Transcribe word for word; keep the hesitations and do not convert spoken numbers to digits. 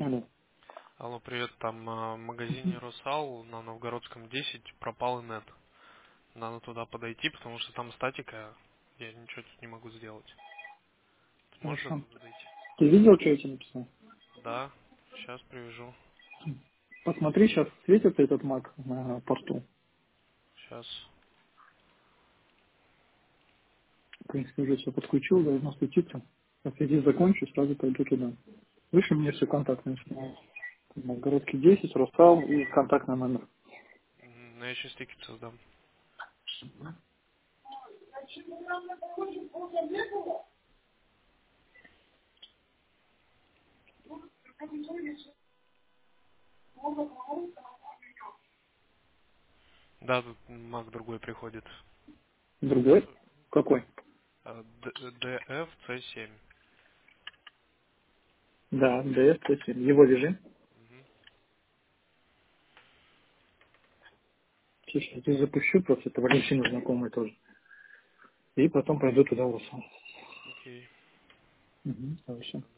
Алло. Алло, привет. Там а, в магазине Росал на Новгородском десять пропал инет. Надо туда подойти, потому что там статика. Я ничего тут не могу сделать. Ты можешь до Хорошо. туда дойти? Ты видел, что я тебе написал? Да, сейчас привяжу. Посмотри, сейчас светится этот маг на порту. Сейчас. В принципе, уже все подключил, должно светиться. Как я здесь закончу, сразу пойду туда. Выше мне все контактные. Новгородский десять, Ростал и контактный номер. М, Я сейчас тикет создам. Да, тут маг другой приходит. Другой? Какой? А, Д- ДФ семь. Да, д эс тэ семь. Его режим. Мгм. Сейчас здесь запущу, просто это Валентина знакомый тоже. И потом пойду туда в Росал. Окей. Угу, хорошо.